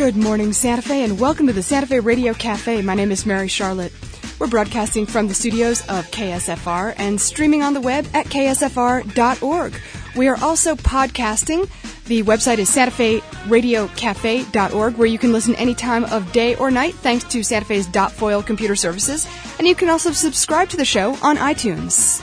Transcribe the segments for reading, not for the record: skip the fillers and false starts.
Good morning, Santa Fe, and welcome to the Santa Fe Radio Cafe. My name is Mary Charlotte. We're broadcasting from the studios of KSFR and streaming on the web at ksfr.org. We are also podcasting. The website is santaferadiocafe.org, where you can listen any time of day or night, thanks to Santa Fe's .foil computer services. And you can also subscribe to the show on iTunes.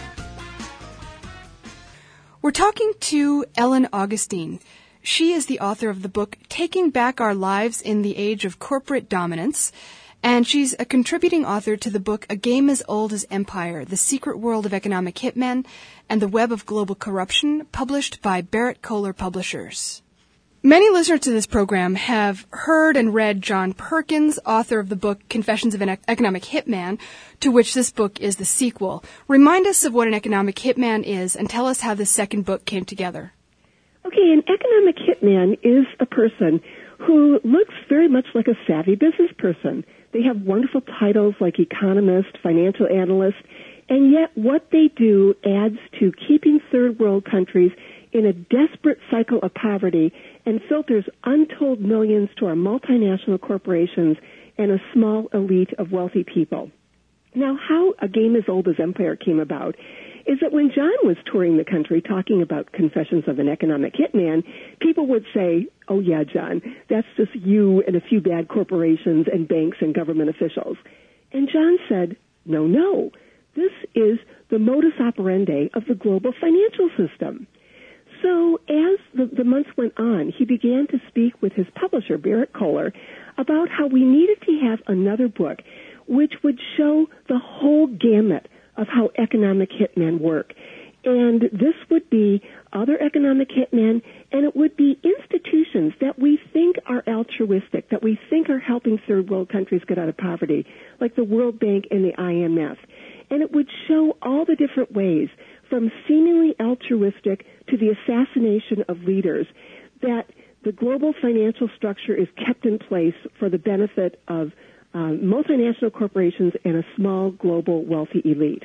We're talking to Ellen Augustine. She is the author of the book Taking Back Our Lives in the Age of Corporate Dominance, and she's a contributing author to the book A Game as Old as Empire, The Secret World of Economic Hitmen and the Web of Global Corruption, published by Berrett-Koehler Publishers. Many listeners to this program have heard and read John Perkins, author of the book Confessions of an Economic Hitman, to which this book is the sequel. Remind us of what an economic hitman is and tell us how this second book came together. Okay, an economic hitman is a person who looks very much like a savvy business person. They have wonderful titles like economist, financial analyst, and yet what they do adds to keeping third world countries in a desperate cycle of poverty and filters untold millions to our multinational corporations and a small elite of wealthy people. Now, how A Game as Old as Empire came about is that when John was touring the country talking about Confessions of an Economic Hitman, people would say, "Oh yeah, John, that's just you and a few bad corporations and banks and government officials." And John said, no, this is the modus operandi of the global financial system. So as the months went on, he began to speak with his publisher, Berrett-Koehler, about how we needed to have another book which would show the whole gamut of how economic hitmen work. And this would be other economic hitmen, and it would be institutions that we think are altruistic, that we think are helping third world countries get out of poverty, like the World Bank and the IMF. And it would show all the different ways, from seemingly altruistic to the assassination of leaders, that the global financial structure is kept in place for the benefit of multinational corporations and a small global wealthy elite.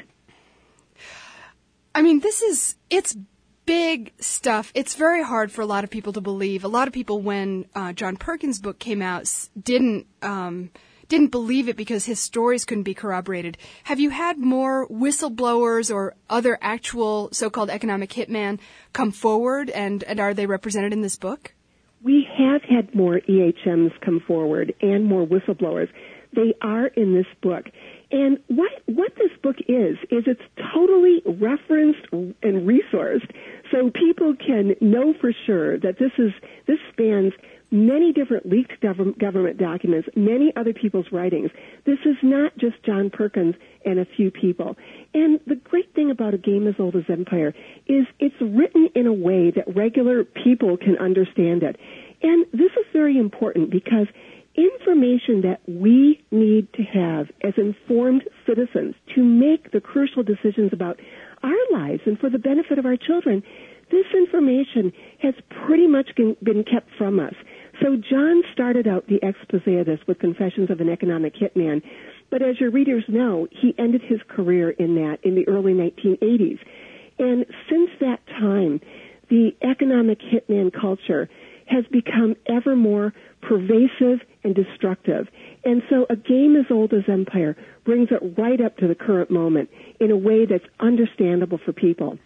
I mean, it's big stuff. It's very hard for a lot of people to believe. A lot of people, when John Perkins' book came out, didn't believe it because his stories couldn't be corroborated. Have you had more whistleblowers or other actual so-called economic hitmen come forward, and are they represented in this book? We have had more EHMs come forward and more whistleblowers. They are in this book. And what this book is it's totally referenced and resourced, so people can know for sure that this spans many different leaked government documents, many other people's writings. This is not just John Perkins and a few people. And the great thing about A Game as Old as Empire is it's written in a way that regular people can understand it. And this is very important because information that we need to have as informed citizens to make the crucial decisions about our lives and for the benefit of our children, this information has pretty much been kept from us. So John started out the expose of this with Confessions of an Economic Hitman, but as your readers know, he ended his career in the early 1980s. And since that time, the economic hitman culture has become ever more pervasive and destructive. And so A Game as Old as Empire brings it right up to the current moment in a way that's understandable for people.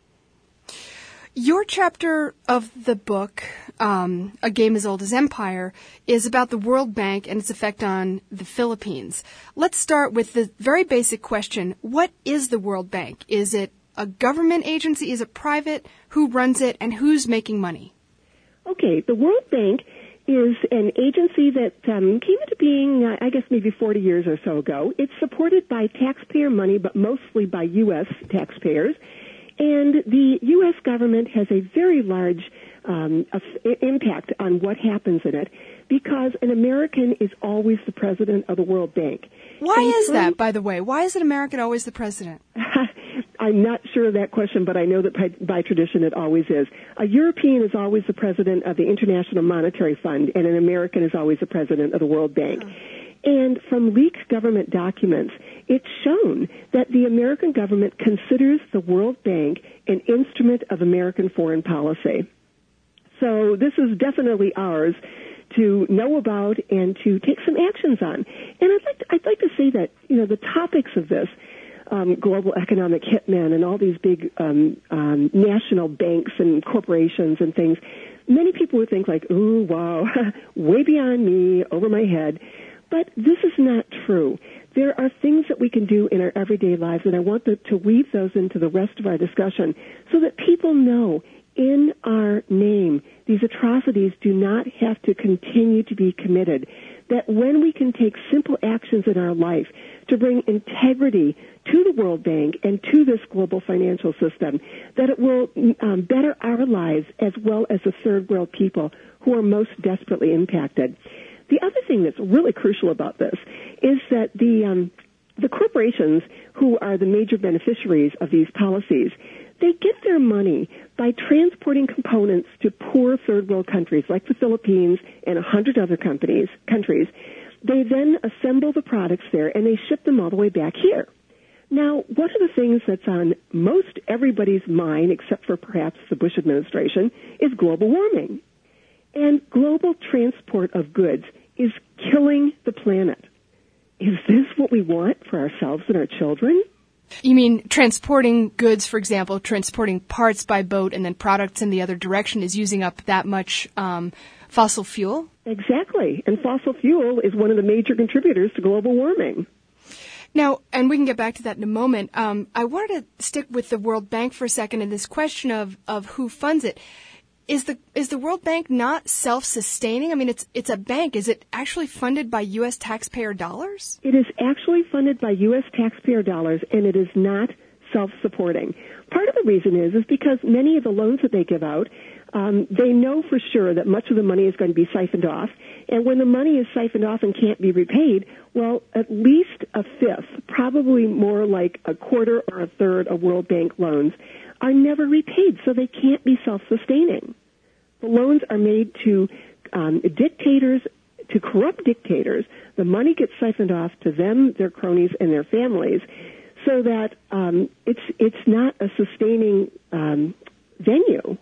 Your chapter of the book, A Game as Old as Empire, is about the World Bank and its effect on the Philippines. Let's start with the very basic question. What is the World Bank? Is it a government agency? Is it private? Who runs it? And who's making money? Okay, the World Bank is an agency that came into being, I guess, maybe 40 years or so ago. It's supported by taxpayer money, but mostly by U.S. taxpayers. And the U.S. government has a very large impact on what happens in it because an American is always the president of the World Bank. Why is that, by the way? Why is an American always the president? I'm not sure of that question, but I know that by tradition it always is. A European is always the president of the International Monetary Fund, and an American is always the president of the World Bank. And from leaked government documents, it's shown that the American government considers the World Bank an instrument of American foreign policy. So this is definitely ours to know about and to take some actions on. And I'd like to say that, the topics of this, global economic hitmen and all these big national banks and corporations and things, many people would think like, ooh, wow, way beyond me, over my head. But this is not true. There are things that we can do in our everyday lives, and I want to weave those into the rest of our discussion so that people know in our name these atrocities do not have to continue to be committed, that when we can take simple actions in our life to bring integrity to the World Bank and to this global financial system, that it will better our lives as well as the third world people who are most desperately impacted. The other thing that's really crucial about this is that the corporations who are the major beneficiaries of these policies, they get their money by transporting components to poor third world countries like the Philippines and 100 other countries. They then assemble the products there and they ship them all the way back here. Now, one of the things that's on most everybody's mind, except for perhaps the Bush administration, is global warming. And global transport of goods is killing the planet. Is this what we want for ourselves and our children? You mean transporting goods, for example, transporting parts by boat and then products in the other direction is using up that much fossil fuel? Exactly. And fossil fuel is one of the major contributors to global warming. Now, and we can get back to that in a moment, I wanted to stick with the World Bank for a second and this question of who funds it. Is the World Bank not self-sustaining? I mean, it's a bank. Is it actually funded by U.S. taxpayer dollars? It is actually funded by U.S. taxpayer dollars, and it is not self-supporting. Part of the reason is because many of the loans that they give out, they know for sure that much of the money is going to be siphoned off. And when the money is siphoned off and can't be repaid, well, at least a fifth, probably more like a quarter or a third of World Bank loans are never repaid, so they can't be self-sustaining. The loans are made to dictators, to corrupt dictators. The money gets siphoned off to them, their cronies, and their families, so that it's not a sustaining venue.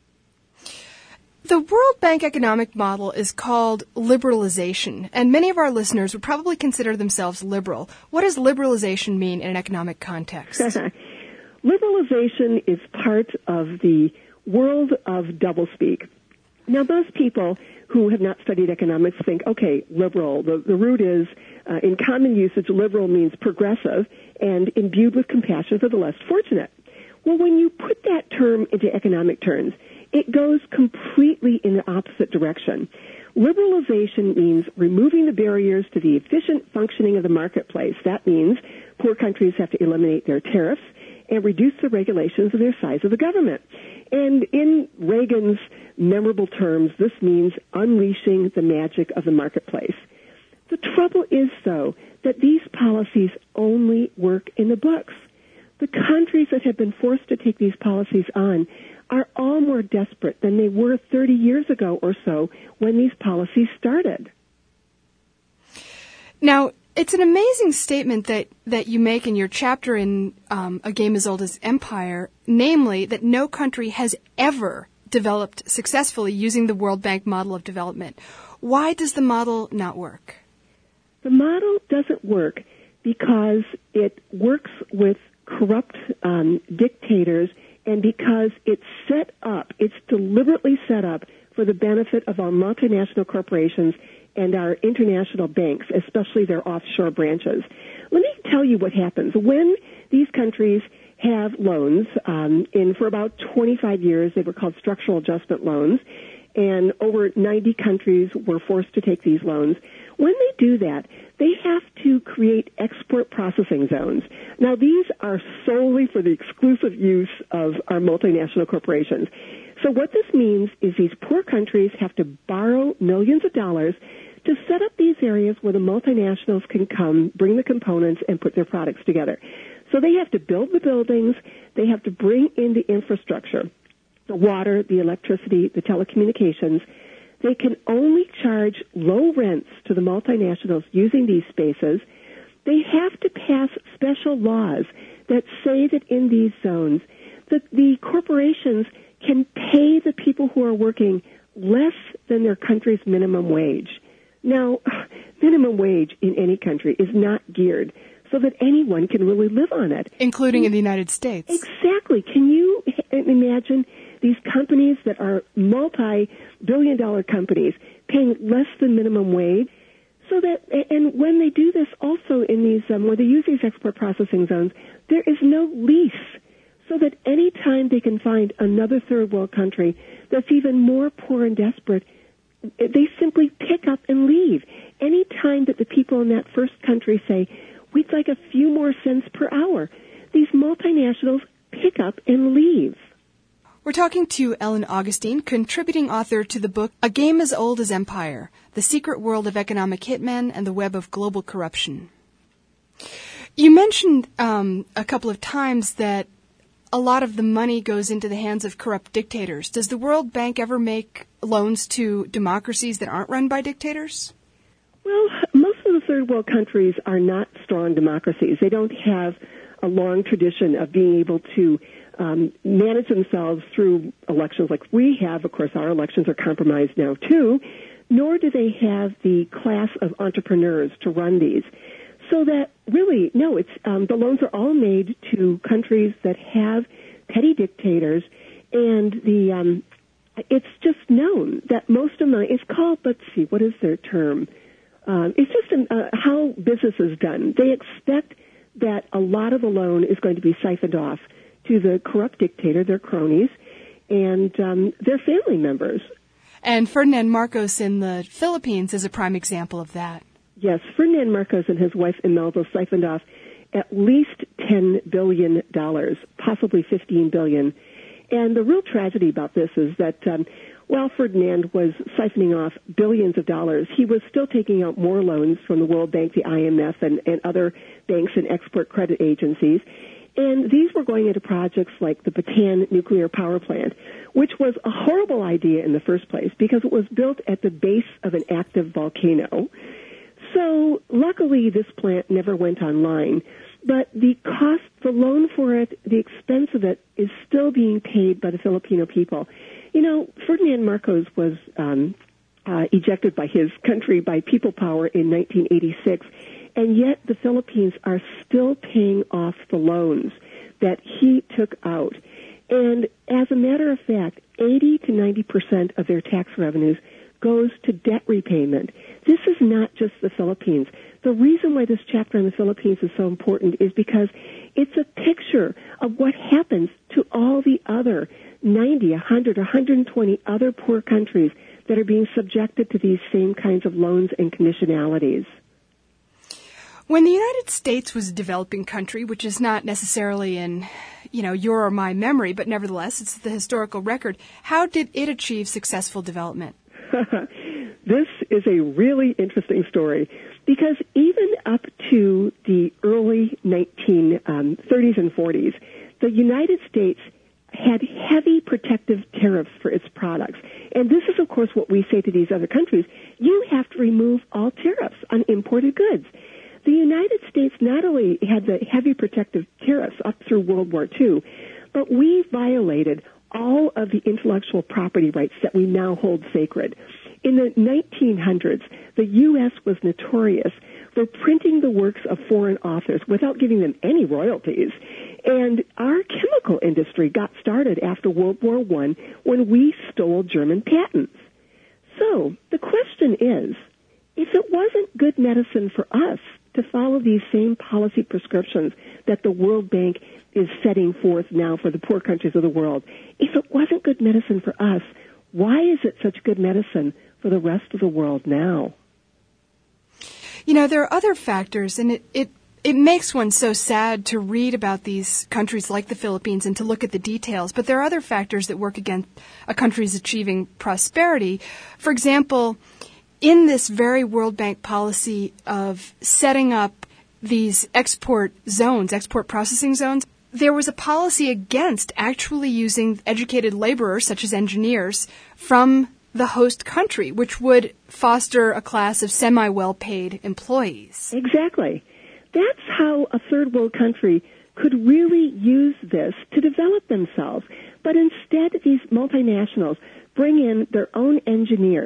The World Bank economic model is called liberalization, and many of our listeners would probably consider themselves liberal. What does liberalization mean in an economic context? Liberalization is part of the world of doublespeak. Now, those people who have not studied economics think, okay, liberal, the root is, in common usage, liberal means progressive and imbued with compassion for the less fortunate. Well, when you put that term into economic terms, it goes completely in the opposite direction. Liberalization means removing the barriers to the efficient functioning of the marketplace. That means poor countries have to eliminate their tariffs and reduce the regulations of their size of the government. And in Reagan's memorable terms, this means unleashing the magic of the marketplace. The trouble is, though, that these policies only work in the books. The countries that have been forced to take these policies on are all more desperate than they were 30 years ago or so when these policies started. Now, it's an amazing statement that you make in your chapter in A Game as Old as Empire, namely that no country has ever developed successfully using the World Bank model of development. Why does the model not work? The model doesn't work because it works with corrupt dictators and because it's deliberately set up for the benefit of our multinational corporations and our international banks, especially their offshore branches. Let me tell you what happens. When these countries have loans, for about 25 years, they were called structural adjustment loans, and over 90 countries were forced to take these loans. When they do that, they have to create export processing zones. Now, these are solely for the exclusive use of our multinational corporations. So what this means is these poor countries have to borrow millions of dollars to set up these areas where the multinationals can come, bring the components, and put their products together. So they have to build the buildings, they have to bring in the infrastructure, the water, the electricity, the telecommunications. They can only charge low rents to the multinationals using these spaces. They have to pass special laws that say that in these zones that the corporations can pay the people who are working less than than their country's minimum wage. Now, minimum wage in any country is not geared so that anyone can really live on it. Including in the United States. Exactly. Can you imagine these companies that are multi-billion-dollar companies paying less than minimum wage? So that, and when they do this also in these, where they use these export processing zones, there is no lease. So that any time they can find another third world country that's even more poor and desperate, they simply pick up and leave. Any time that the people in that first country say, we'd like a few more cents per hour, these multinationals pick up and leave. We're talking to Ellen Augustine, contributing author to the book A Game as Old as Empire, The Secret World of Economic Hitmen and the Web of Global Corruption. You mentioned a couple of times that a lot of the money goes into the hands of corrupt dictators. Does the World Bank ever make loans to democracies that aren't run by dictators? Well, most of the third world countries are not strong democracies. They don't have a long tradition of being able to manage themselves through elections like we have. Of course, our elections are compromised now, too. Nor do they have the class of entrepreneurs to run these. So that really, no, it's the loans are all made to countries that have petty dictators, and it's just known that most of money is called, let's see, what is their term? It's just how business is done. They expect that a lot of the loan is going to be siphoned off to the corrupt dictator, their cronies, and their family members. And Ferdinand Marcos in the Philippines is a prime example of that. Yes, Ferdinand Marcos and his wife Imelda siphoned off at least $10 billion, possibly $15 billion. And the real tragedy about this is that while Ferdinand was siphoning off billions of dollars, he was still taking out more loans from the World Bank, the IMF, and other banks and export credit agencies. And these were going into projects like the Bataan nuclear power plant, which was a horrible idea in the first place because it was built at the base of an active volcano. So luckily this plant never went online, but the cost, the loan for it, the expense of it is still being paid by the Filipino people. You know, Ferdinand Marcos was ejected by his country by people power in 1986, and yet the Philippines are still paying off the loans that he took out. And as a matter of fact, 80 to 90% of their tax revenues goes to debt repayment. This is not just the Philippines. The reason why this chapter on the Philippines is so important is because it's a picture of what happens to all the other 90, 100, 120 other poor countries that are being subjected to these same kinds of loans and conditionalities. When the United States was a developing country, which is not necessarily in, your or my memory, but nevertheless, it's the historical record, how did it achieve successful development? This is a really interesting story because even up to the early 1930s and 40s, the United States had heavy protective tariffs for its products. And this is, of course, what we say to these other countries. You have to remove all tariffs on imported goods. The United States not only had the heavy protective tariffs up through World War II, but we violated all of the intellectual property rights that we now hold sacred. In the 1900s, the U.S. was notorious for printing the works of foreign authors without giving them any royalties. And our chemical industry got started after World War I when we stole German patents. So the question is, if it wasn't good medicine for us to follow these same policy prescriptions that the World Bank is setting forth now for the poor countries of the world, if it wasn't good medicine for us, why is it such good medicine for the rest of the world now? There are other factors, and it makes one so sad to read about these countries like the Philippines and to look at the details, but there are other factors that work against a country's achieving prosperity. For example, in this very World Bank policy of setting up these export processing zones, there was a policy against actually using educated laborers, such as engineers, from the host country, which would foster a class of semi-well-paid employees. Exactly. That's how a third world country could really use this to develop themselves. But instead, these multinationals bring in their own engineers.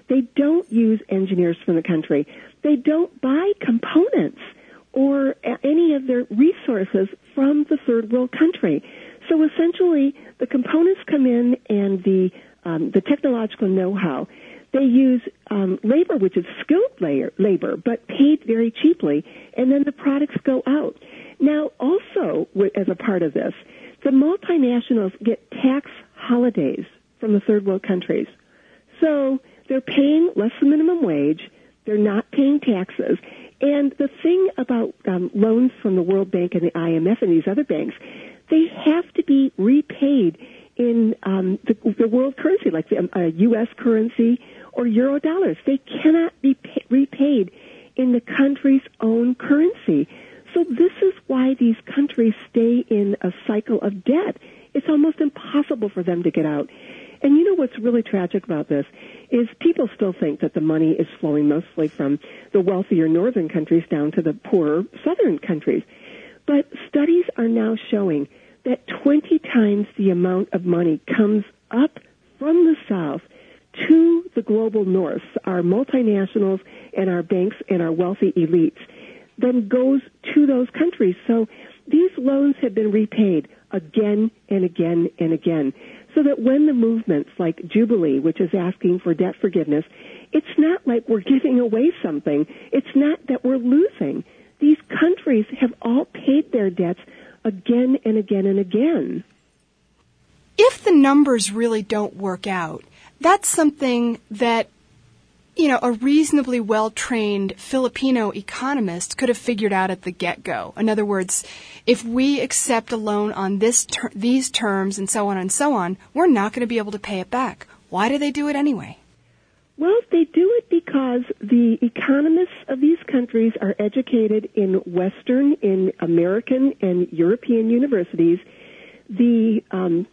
They don't use engineers from the country. They don't buy components or any of their resources from the third world country. So essentially, the components come in and the technological know-how. They use labor, which is skilled labor, but paid very cheaply, and then the products go out. Now, also, as a part of this, the multinationals get tax holidays from the third world countries. So they're paying less than minimum wage. They're not paying taxes. And the thing about loans from the World Bank and the IMF and these other banks, they have to be repaid in the world currency, like the U.S. currency or euro dollars. They cannot be repaid in the country's own currency. So this is why these countries stay in a cycle of debt. It's almost impossible for them to get out. And you know what's really tragic about this is people still think that the money is flowing mostly from the wealthier northern countries down to the poorer southern countries. But studies are now showing that 20 times the amount of money comes up from the south to the global north, our multinationals and our banks and our wealthy elites, then goes to those countries. So these loans have been repaid again and again and again. So that when the movements like Jubilee, which is asking for debt forgiveness, it's not like we're giving away something. It's not that we're losing. These countries have all paid their debts again and again and again. If the numbers really don't work out, that's something that, a reasonably well-trained Filipino economist could have figured out at the get-go. In other words, if we accept a loan on these terms and so on, we're not going to be able to pay it back. Why do they do it anyway? Well, they do it because the economists of these countries are educated in Western, in American, and European universities. The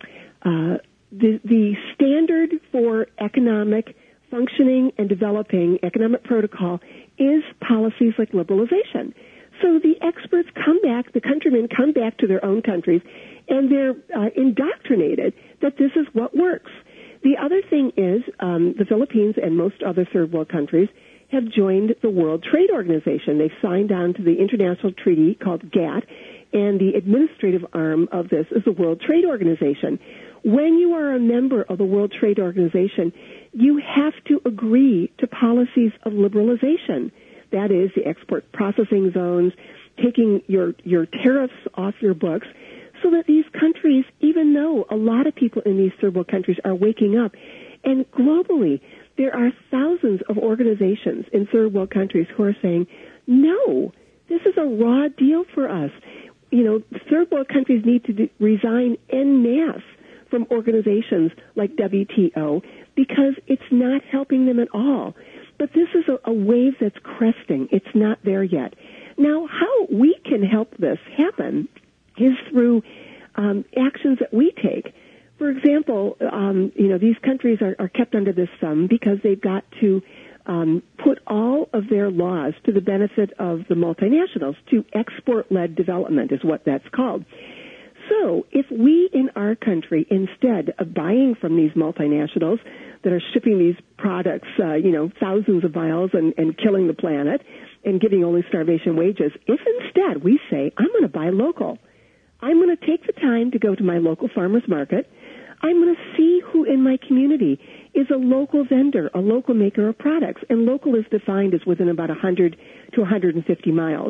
standard for economic functioning and developing economic protocol is policies like liberalization. So the experts come back, the countrymen come back to their own countries, and they're indoctrinated that this is what works. The other thing is the Philippines and most other third world countries have joined the World Trade Organization. They've signed on to the international treaty called GATT, and the administrative arm of this is the World Trade Organization. When you are a member of the World Trade Organization, you have to agree to policies of liberalization. That is, the export processing zones, taking your tariffs off your books, so that these countries, even though a lot of people in these third world countries are waking up, and globally, there are thousands of organizations in third world countries who are saying, no, this is a raw deal for us. Third world countries need to resign en masse from organizations like WTO because it's not helping them at all. But this is a wave that's cresting. It's not there yet. Now, how we can help this happen is through actions that we take. For example, these countries are kept under this thumb because they've got to put all of their laws to the benefit of the multinationals, to export-led development is what that's called. So if we in our country, instead of buying from these multinationals that are shipping these products, thousands of miles and killing the planet and giving only starvation wages, if instead we say, I'm going to buy local, I'm going to take the time to go to my local farmer's market, I'm going to see who in my community is a local vendor, a local maker of products, and local is defined as within about 100 to 150 miles.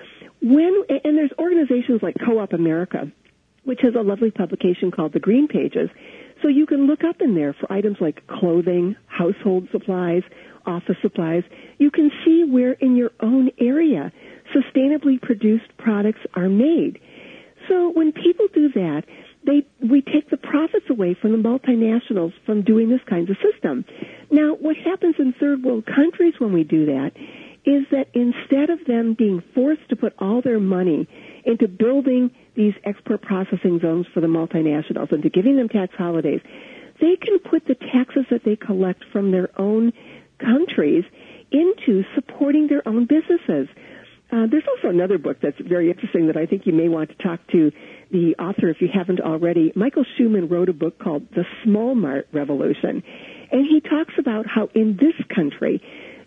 And there's organizations like Co-op America, which has a lovely publication called The Green Pages. So you can look up in there for items like clothing, household supplies, office supplies. You can see where in your own area sustainably produced products are made. So when people do that, we take the profits away from the multinationals from doing this kind of system. Now, what happens in third world countries when we do that is that instead of them being forced to put all their money into building these export processing zones for the multinationals and to giving them tax holidays, they can put the taxes that they collect from their own countries into supporting their own businesses. There's also another book that's very interesting that I think you may want to talk to the author if you haven't already. Michael Schumann wrote a book called The Small Mart Revolution. And he talks about how in this country,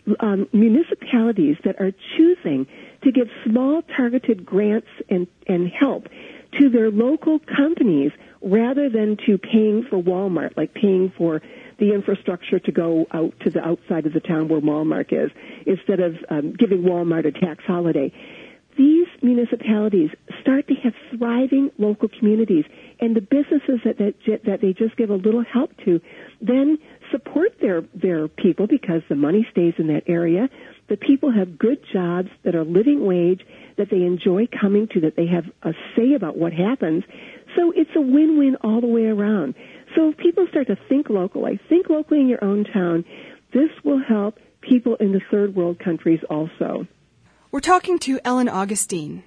municipalities that are choosing to give small targeted grants and help to their local companies rather than to paying for Walmart, like paying for the infrastructure to go out to the outside of the town where Walmart is, instead of giving Walmart a tax holiday. These municipalities start to have thriving local communities, and the businesses that they just give a little help to then support their people because the money stays in that area. The people have good jobs that are living wage, that they enjoy coming to, that they have a say about what happens. So it's a win-win all the way around. So if people start to think locally in your own town, this will help people in the third world countries also. We're talking to Ellen Augustine.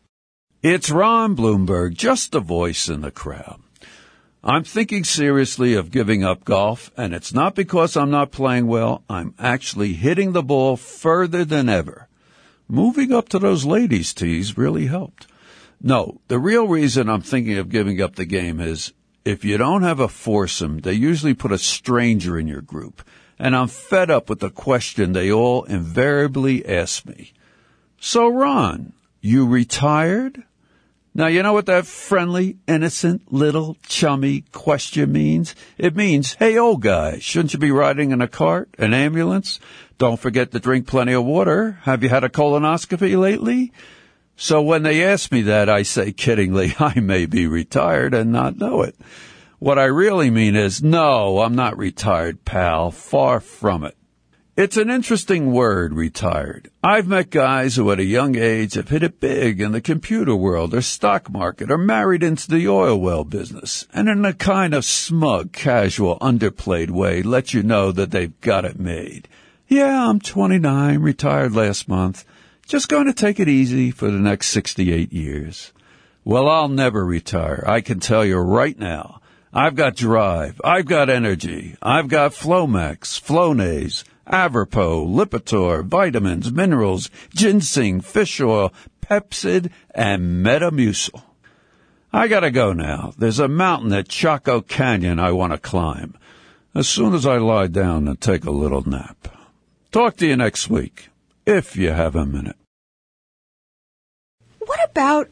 It's Ron Bloomberg, just a voice in the crowd. I'm thinking seriously of giving up golf, and it's not because I'm not playing well. I'm actually hitting the ball further than ever. Moving up to those ladies' tees really helped. No, the real reason I'm thinking of giving up the game is if you don't have a foursome, they usually put a stranger in your group. And I'm fed up with the question they all invariably ask me. So, Ron, you retired? Now, you know what that friendly, innocent, little, chummy question means? It means, hey, old guy, shouldn't you be riding in a cart, an ambulance? Don't forget to drink plenty of water. Have you had a colonoscopy lately? So when they ask me that, I say kiddingly, I may be retired and not know it. What I really mean is, no, I'm not retired, pal. Far from it. It's an interesting word, retired. I've met guys who at a young age have hit it big in the computer world or stock market or married into the oil well business, and in a kind of smug, casual, underplayed way let you know that they've got it made. Yeah, I'm 29, retired last month. Just going to take it easy for the next 68 years. Well, I'll never retire. I can tell you right now. I've got drive. I've got energy. I've got Flomax, Flonase, Averpo, Lipitor, vitamins, minerals, ginseng, fish oil, Pepsid, and Metamucil. I gotta go now. There's a mountain at Chaco Canyon I want to climb. As soon as I lie down and take a little nap. Talk to you next week, if you have a minute. What about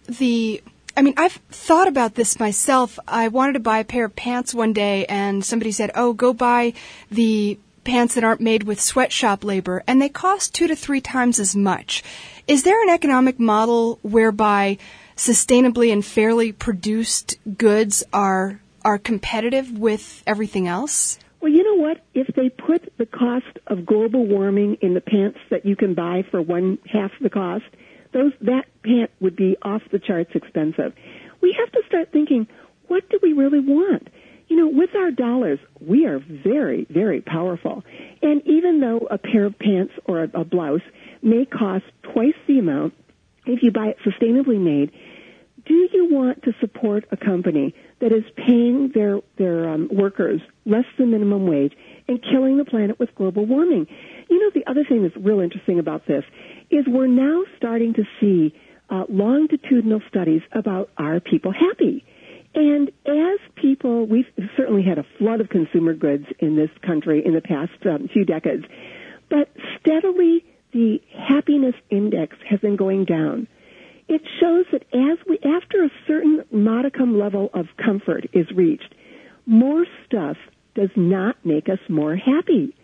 I've thought about this myself. I wanted to buy a pair of pants one day, and somebody said, oh, go buy the pants that aren't made with sweatshop labor, and they cost 2 to 3 times as much. Is there an economic model whereby sustainably and fairly produced goods are competitive with everything else? Well, you know what? If they put the cost of global warming in the pants that you can buy for one half the cost, that pant would be off the charts expensive. We have to start thinking, what do we really want? You know, with our dollars, we are very, very powerful. And even though a pair of pants or a blouse may cost twice the amount if you buy it sustainably made, do you want to support a company that is paying their workers less than minimum wage and killing the planet with global warming? You know, the other thing that's real interesting about this is we're now starting to see longitudinal studies about are people happy? And as people, we've certainly had a flood of consumer goods in this country in the past few decades, but steadily the happiness index has been going down. It shows that after a certain modicum level of comfort is reached, more stuff does not make us more happy.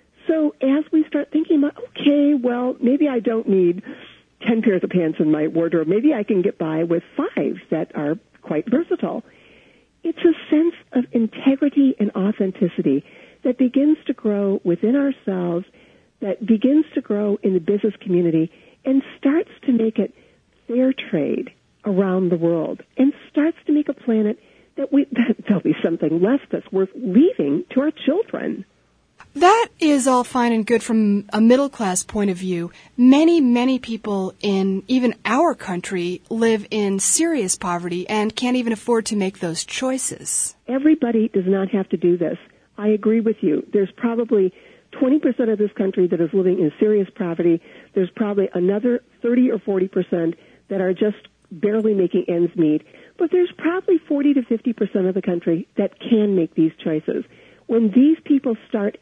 So as we start thinking about, okay, well, maybe I don't need 10 pairs of pants in my wardrobe. Maybe I can get by with 5 that are quite versatile. It's a sense of integrity and authenticity that begins to grow within ourselves, that begins to grow in the business community, and starts to make it fair trade around the world, and starts to make a planet that there'll be something left that's worth leaving to our children. That is all fine and good from a middle-class point of view. Many, many people in even our country live in serious poverty and can't even afford to make those choices. Everybody does not have to do this. I agree with you. There's probably 20% of this country that is living in serious poverty. There's probably another 30 or 40% that are just barely making ends meet. But there's probably 40 to 50% of the country that can make these choices. When these people start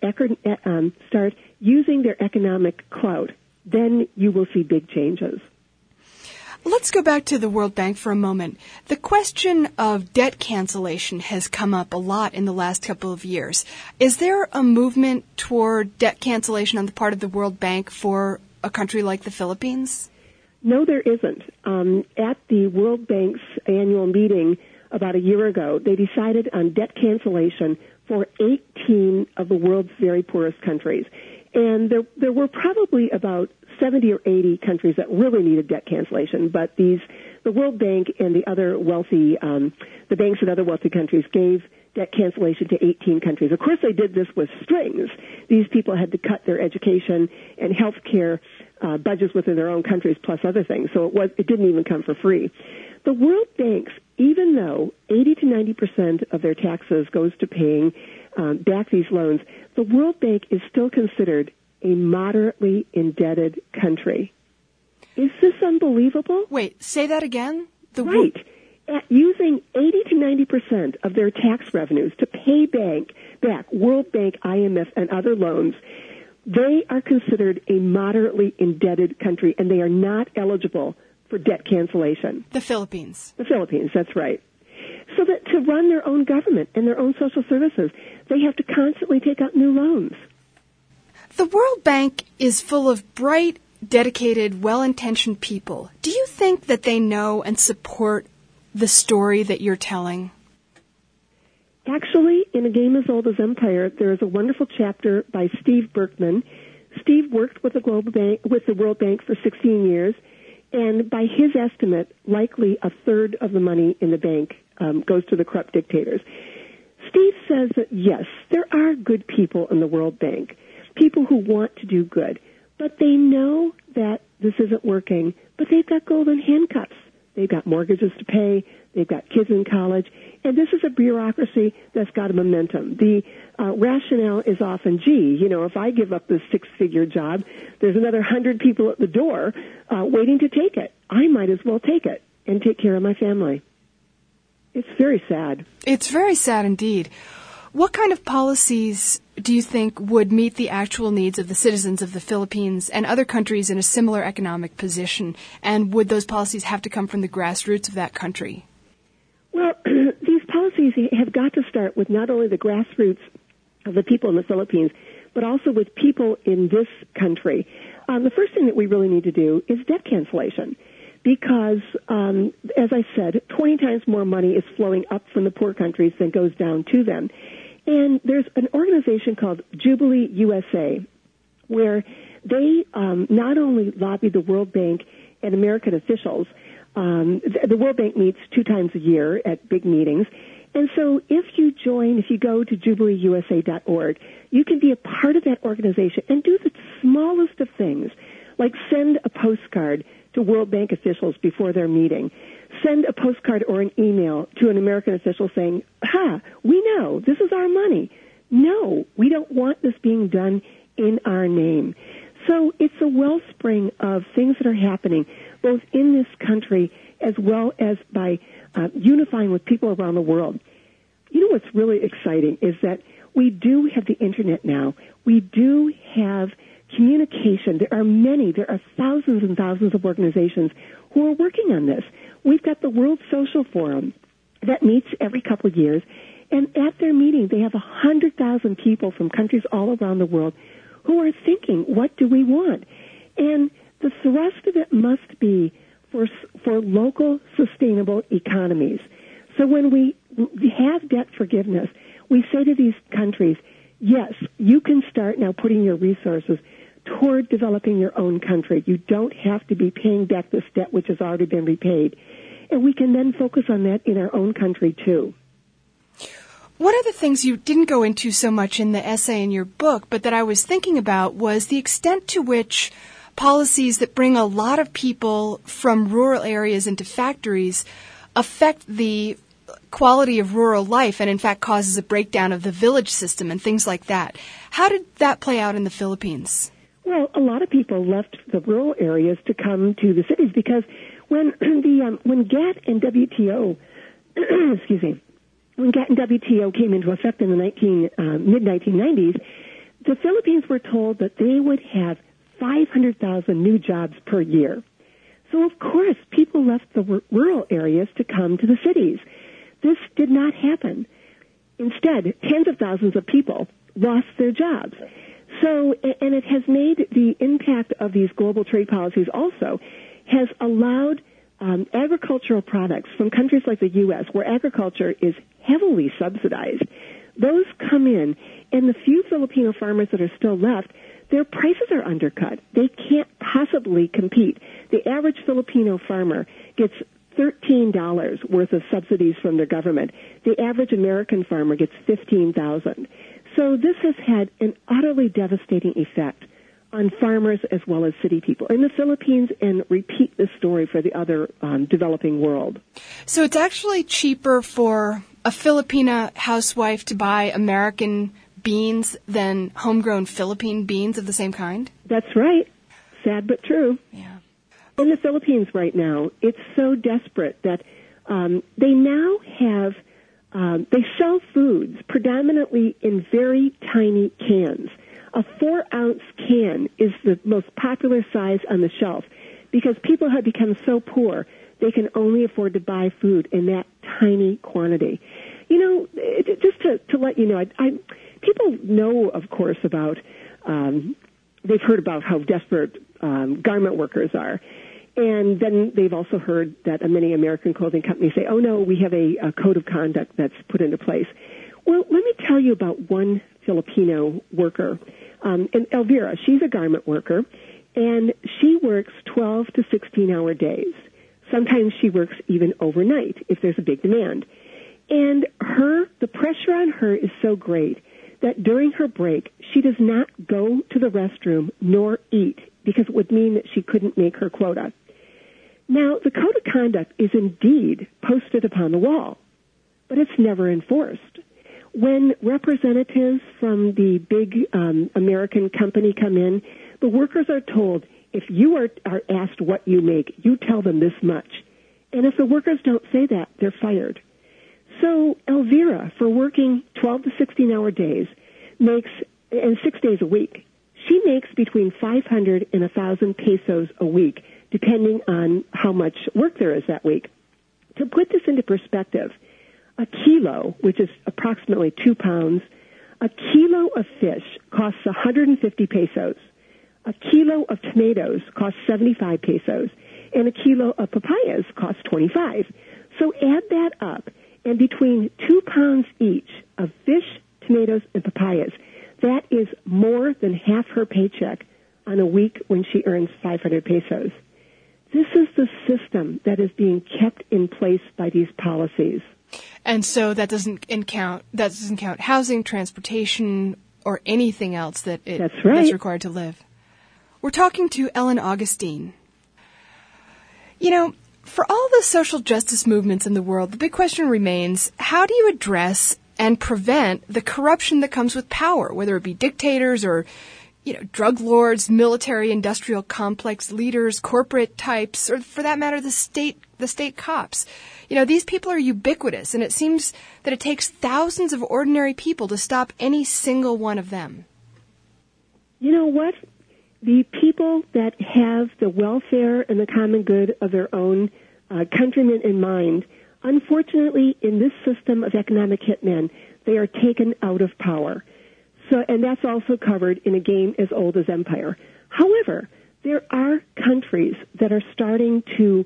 using their economic clout, then you will see big changes. Let's go back to the World Bank for a moment. The question of debt cancellation has come up a lot in the last couple of years. Is there a movement toward debt cancellation on the part of the World Bank for a country like the Philippines? No, there isn't. At the World Bank's annual meeting about a year ago, they decided on debt cancellation for 18 of the world's very poorest countries. And there were probably about 70 or 80 countries that really needed debt cancellation, but the World Bank and the other wealthy, the banks in other wealthy countries gave debt cancellation to 18 countries. Of course, they did this with strings. These people had to cut their education and health care budgets within their own countries, plus other things. So it didn't even come for free. The World Banks, even though 80 to 90% of their taxes goes to paying back these loans, the World Bank is still considered a moderately indebted country. Is this unbelievable? Wait, say that again? Right. Using 80 to 90% of their tax revenues to pay back World Bank, IMF, and other loans, they are considered a moderately indebted country, and they are not eligible for debt cancellation. The Philippines. The Philippines, that's right. So that to run their own government and their own social services, they have to constantly take out new loans. The World Bank is full of bright, dedicated, well-intentioned people. Do you think that they know and support the story that you're telling? Actually, in A Game as Old as Empire, there is a wonderful chapter by Steve Berkman. Steve worked with the World Bank for 16 years, and by his estimate, likely a third of the money in the bank goes to the corrupt dictators. Steve says that, yes, there are good people in the World Bank, people who want to do good, but they know that this isn't working, but they've got golden handcuffs. They've got mortgages to pay, they've got kids in college, and this is a bureaucracy that's got a momentum. The rationale is often, if I give up this six-figure job, there's another 100 people at the door waiting to take it. I might as well take it and take care of my family. It's very sad. It's very sad indeed. What kind of policies do you think would meet the actual needs of the citizens of the Philippines and other countries in a similar economic position? And would those policies have to come from the grassroots of that country? Well, these policies have got to start with not only the grassroots of the people in the Philippines, but also with people in this country. The first thing that we really need to do is debt cancellation. Because, as I said, 20 times more money is flowing up from the poor countries than goes down to them. And there's an organization called Jubilee USA, where they not only lobby the World Bank and American officials. The World Bank meets 2 times a year at big meetings. And so if you go to jubileeusa.org, you can be a part of that organization and do the smallest of things, like send a postcard to World Bank officials before their meeting. Send a postcard or an email to an American official saying, we know, this is our money. No, we don't want this being done in our name. So it's a wellspring of things that are happening both in this country as well as by unifying with people around the world. You know what's really exciting is that we do have the Internet now. We do have communication. There are thousands and thousands of organizations who are working on this. We've got the World Social Forum that meets every couple of years, and at their meeting they have 100,000 people from countries all around the world who are thinking, what do we want? And the thrust of it must be for local sustainable economies. So when we have debt forgiveness, we say to these countries, yes, you can start now putting your resources toward developing your own country. You don't have to be paying back this debt which has already been repaid. And we can then focus on that in our own country, too. One of the things you didn't go into so much in the essay in your book, but that I was thinking about, was the extent to which policies that bring a lot of people from rural areas into factories affect the quality of rural life and, in fact, causes a breakdown of the village system and things like that. How did that play out in the Philippines? Well, a lot of people left the rural areas to come to the cities because when GATT and WTO, when when GATT and WTO came into effect in the mid-1990s, the Philippines were told that they would have 500,000 new jobs per year. So, of course, people left the rural areas to come to the cities. This did not happen. Instead, tens of thousands of people lost their jobs. So, and it has made the impact of these global trade policies also has allowed agricultural products from countries like the U.S., where agriculture is heavily subsidized, those come in, and the few Filipino farmers that are still left, their prices are undercut. They can't possibly compete. The average Filipino farmer gets $13 worth of subsidies from their government. The average American farmer gets $15,000. So this has had an utterly devastating effect on farmers as well as city people in the Philippines, and repeat this story for the other developing world. So it's actually cheaper for a Filipina housewife to buy American beans than homegrown Philippine beans of the same kind? That's right. Sad but true. Yeah. In the Philippines right now, it's so desperate that they now have, they sell foods predominantly in very tiny cans. A 4-ounce can is the most popular size on the shelf because people have become so poor they can only afford to buy food in that tiny quantity. You know, just to let you know, people know, of course, about, they've heard about how desperate garment workers are. And then they've also heard that many American clothing companies say, oh, no, we have a code of conduct that's put into place. Well, let me tell you about one Filipino worker. And Elvira, she's a garment worker, and she works 12 to 16-hour days. Sometimes she works even overnight if there's a big demand. And the pressure on her is so great that during her break, she does not go to the restroom nor eat because it would mean that she couldn't make her quota. Now, the code of conduct is indeed posted upon the wall, but it's never enforced. When representatives from the big American company come in, the workers are told, if you are asked what you make, you tell them this much. And if the workers don't say that, they're fired. So Elvira, for working 12 to 16-hour days, makes, and 6 days a week, she makes between 500 and 1,000 pesos a week, depending on how much work there is that week. To put this into perspective, a kilo, which is approximately 2 pounds, a kilo of fish costs 150 pesos. A kilo of tomatoes costs 75 pesos. And a kilo of papayas costs 25. So add that up, and between 2 pounds each of fish, tomatoes, and papayas, that is more than half her paycheck on a week when she earns 500 pesos. This is the system that is being kept in place by these policies. And so that doesn't count housing, transportation, or anything else that's required to live. We're talking to Ellen Augustine. You know, for all the social justice movements in the world, the big question remains, how do you address and prevent the corruption that comes with power, whether it be dictators or, drug lords, military industrial complex leaders, corporate types, or for that matter, the state cops. These people are ubiquitous, and it seems that it takes thousands of ordinary people to stop any single one of them. You know what? The people that have the welfare and the common good of their own countrymen in mind, unfortunately, in this system of economic hitmen, they are taken out of power. So, and that's also covered in a game as old as empire. However, there are countries that are starting to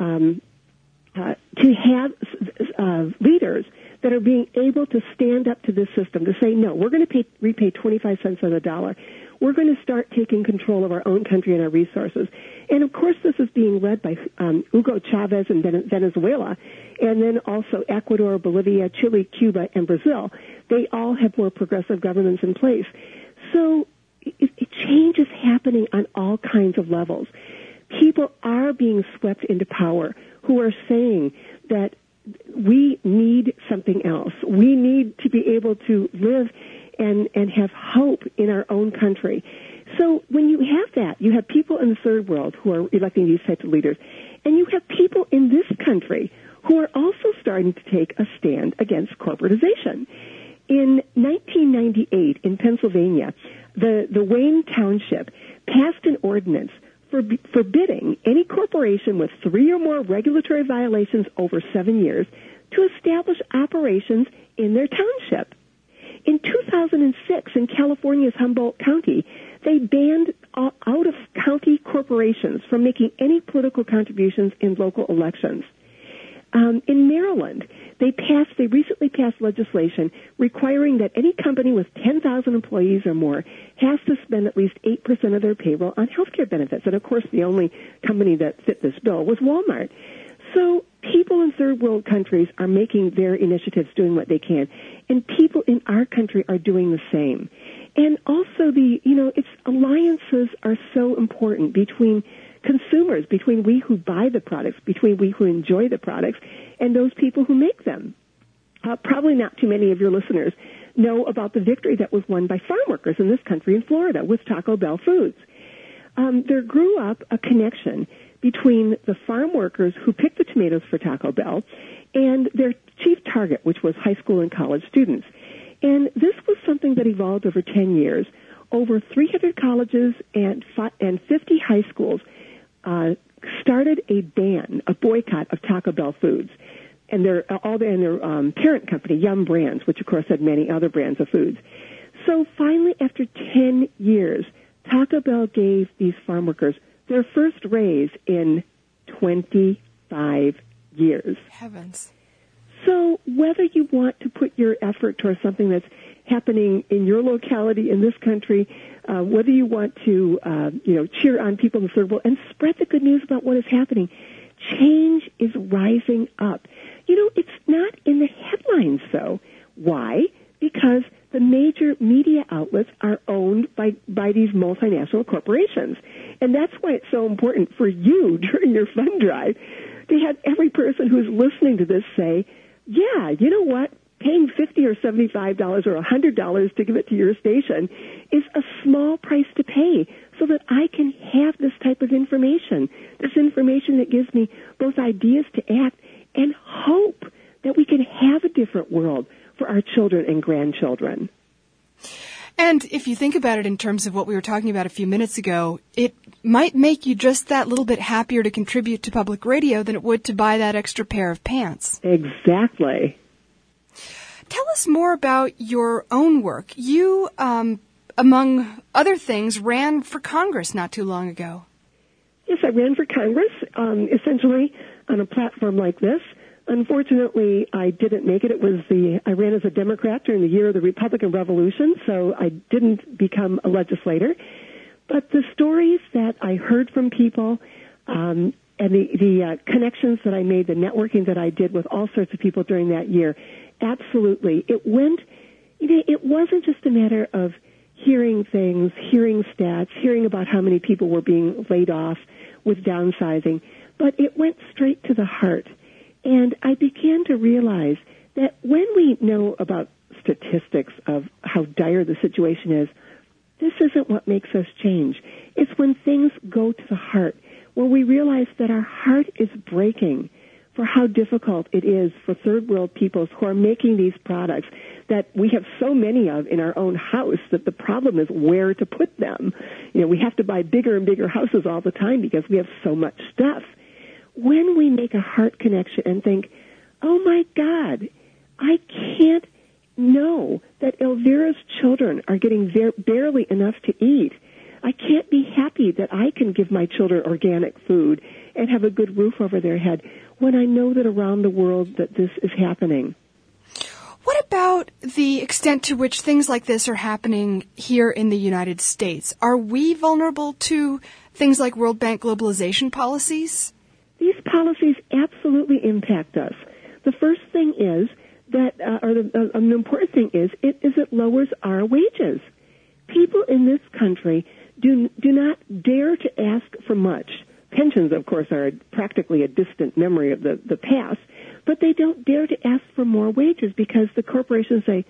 have leaders that are being able to stand up to this system, to say, no, we're going to repay 25 cents on the dollar. We're going to start taking control of our own country and our resources. And, of course, this is being led by Hugo Chavez in Venezuela, and then also Ecuador, Bolivia, Chile, Cuba, and Brazil. They all have more progressive governments in place. So change is happening on all kinds of levels. People are being swept into power who are saying that we need something else. We need to be able to live and have hope in our own country. So when you have that, you have people in the third world who are electing these types of leaders, and you have people in this country who are also starting to take a stand against corporatization. In 1998 in Pennsylvania, the Wayne Township passed an ordinance forbidding any corporation with 3 or more regulatory violations over 7 years to establish operations in their township. In 2006, in California's Humboldt County, they banned out-of-county corporations from making any political contributions in local elections. In Maryland, they recently passed legislation requiring that any company with 10,000 employees or more has to spend at least 8% of their payroll on health care benefits. And, of course, the only company that fit this bill was Walmart. So people in third world countries are making their initiatives, doing what they can. And people in our country are doing the same. And also alliances are so important between consumers, between we who buy the products, between we who enjoy the products, and those people who make them. Probably not too many of your listeners know about the victory that was won by farm workers in this country in Florida with Taco Bell Foods. There grew up a connection between the farm workers who picked the tomatoes for Taco Bell and their chief target, which was high school and college students. And this was something that evolved over 10 years. Over 300 colleges and 50 high schools started a boycott of Taco Bell Foods, and their parent company, Yum Brands, which of course had many other brands of foods. So finally, after 10 years, Taco Bell gave these farm workers their first raise in 25 years. Heavens. So whether you want to put your effort towards something that's happening in your locality in this country, whether you want to, cheer on people in the third world and spread the good news about what is happening, change is rising up. It's not in the headlines, though. Why? Because the major media outlets are owned by these multinational corporations. And that's why it's so important for you during your fund drive to have every person who's listening to this say, yeah, you know what? Paying $50 or $75 or $100 to give it to your station is a small price to pay so that I can have this type of information, this information that gives me both ideas to act and hope that we can have a different world for our children and grandchildren. And if you think about it in terms of what we were talking about a few minutes ago, it might make you just that little bit happier to contribute to public radio than it would to buy that extra pair of pants. Exactly. Tell us more about your own work. You, among other things, ran for Congress not too long ago. Yes, I ran for Congress, essentially on a platform like this. Unfortunately, I didn't make it. I ran as a Democrat during the year of the Republican Revolution, so I didn't become a legislator. But the stories that I heard from people, and the connections that I made, the networking that I did with all sorts of people during that year, absolutely. It wasn't just a matter of hearing things, hearing stats, hearing about how many people were being laid off with downsizing, but it went straight to the heart. And I began to realize that when we know about statistics of how dire the situation is, this isn't what makes us change. It's when things go to the heart, when we realize that our heart is breaking for how difficult it is for third world peoples who are making these products that we have so many of in our own house that the problem is where to put them. We have to buy bigger and bigger houses all the time because we have so much stuff. When we make a heart connection and think, oh my God, I can't know that Elvira's children are getting barely enough to eat. I can't be happy that I can give my children organic food and have a good roof over their head when I know that around the world that this is happening. What about the extent to which things like this are happening here in the United States? Are we vulnerable to things like World Bank globalization policies? These policies absolutely impact us. The first thing is that, an important thing is it lowers our wages. People in this country do not dare to ask for much. Pensions, of course, are practically a distant memory of the past, but they don't dare to ask for more wages because the corporations say,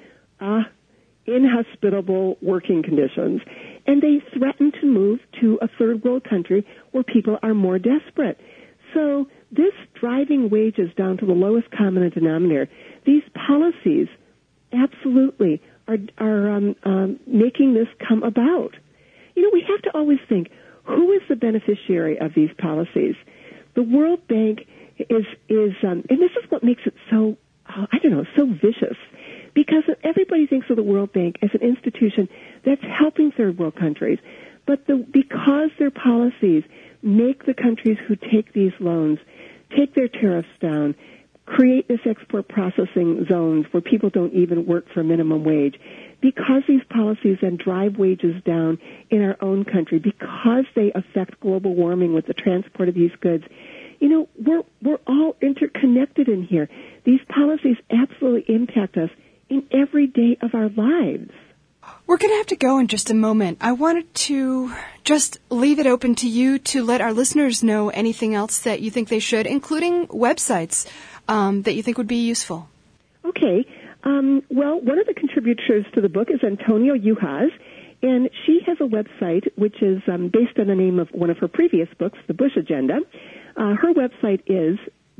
inhospitable working conditions, and they threaten to move to a third world country where people are more desperate. So this driving wages down to the lowest common denominator, these policies absolutely are making this come about. You know, we have to always think, who is the beneficiary of these policies? The World Bank is and this is what makes it so, so vicious, because everybody thinks of the World Bank as an institution that's helping third world countries. But because their policies make the countries who take these loans take their tariffs down, create this export processing zones where people don't even work for minimum wage, because these policies then drive wages down in our own country, because they affect global warming with the transport of these goods, you know, we're all interconnected in here. These policies absolutely impact us in every day of our lives. We're going to have to go in just a moment. I wanted to just leave it open to you to let our listeners know anything else that you think they should, including websites that you think would be useful. Okay. Well, one of the contributors to the book is Antonia Yuhas, and she has a website which is based on the name of one of her previous books, The Bush Agenda. Her website is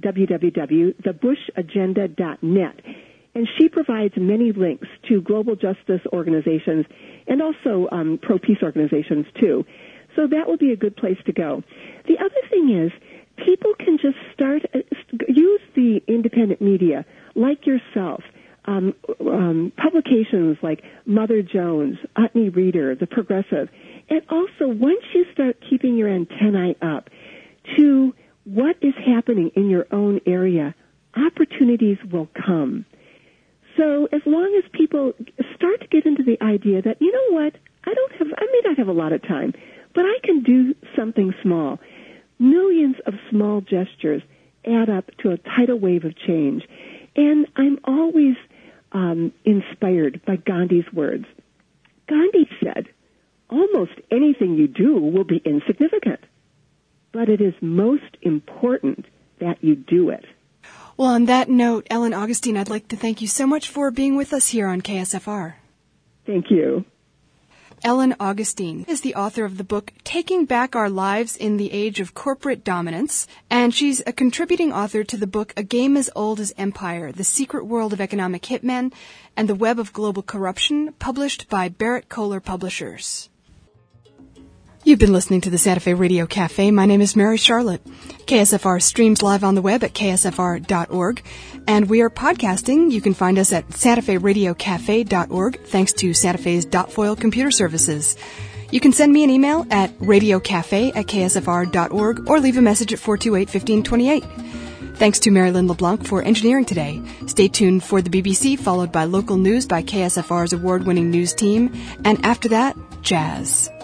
www.thebushagenda.net. And she provides many links to global justice organizations and also pro-peace organizations, too. So that would be a good place to go. The other thing is, people can just use the independent media, like yourself, publications like Mother Jones, Utne Reader, The Progressive. And also, once you start keeping your antennae up to what is happening in your own area, opportunities will come. So as long as people start to get into the idea that, you know what, I may not have a lot of time, but I can do something small. Millions of small gestures add up to a tidal wave of change. And I'm always inspired by Gandhi's words. Gandhi said, almost anything you do will be insignificant, but it is most important that you do it. Well, on that note, Ellen Augustine, I'd like to thank you so much for being with us here on KSFR. Thank you. Ellen Augustine is the author of the book Taking Back Our Lives in the Age of Corporate Dominance, and she's a contributing author to the book A Game as Old as Empire, The Secret World of Economic Hitmen and the Web of Global Corruption, published by Barrett Kohler Publishers. You've been listening to the Santa Fe Radio Cafe. My name is Mary Charlotte. KSFR streams live on the web at ksfr.org, and we are podcasting. You can find us at santaferadiocafe.org, thanks to Santa Fe's .foil computer services. You can send me an email at radiocafe@ksfr.org or leave a message at 428-1528. Thanks to Marilyn LeBlanc for engineering today. Stay tuned for the BBC, followed by local news by KSFR's award-winning news team, and after that, jazz.